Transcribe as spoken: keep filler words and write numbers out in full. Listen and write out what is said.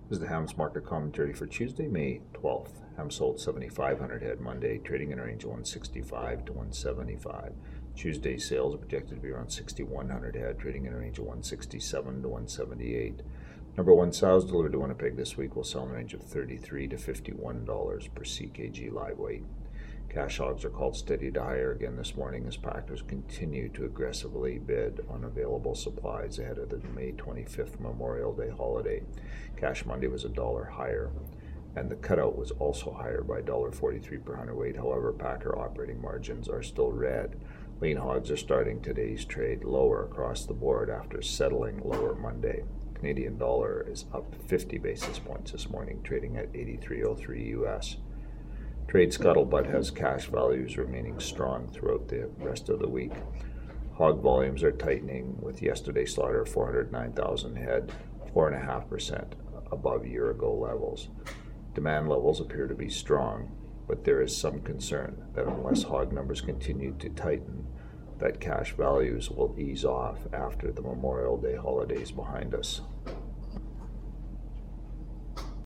This is the Hams market commentary for Tuesday, May twelfth. Hams sold seventy-five hundred head Monday, trading in a range of one sixty-five to one seventy-five. Tuesday sales are projected to be around sixty-one hundred head, trading in a range of one sixty-seven to one seventy-eight. Number one sows delivered to Winnipeg this week will sell in a range of thirty-three to fifty-one dollars per C K G live weight. Cash hogs are called steady to higher again this morning as packers continue to aggressively bid on available supplies ahead of the May twenty-fifth Memorial Day holiday. Cash Monday was a dollar higher, and the cutout was also higher by one dollar forty-three per hundredweight. However, packer operating margins are still red. Lean hogs are starting today's trade lower across the board after settling lower Monday. Canadian dollar is up fifty basis points this morning, trading at eighty-three oh three U S. Trade scuttlebutt has cash values remaining strong throughout the rest of the week. Hog volumes are tightening, with yesterday's slaughter of four hundred nine thousand head, four point five percent above year-ago levels. Demand levels appear to be strong, but there is some concern that unless hog numbers continue to tighten, that cash values will ease off after the Memorial Day holidays behind us.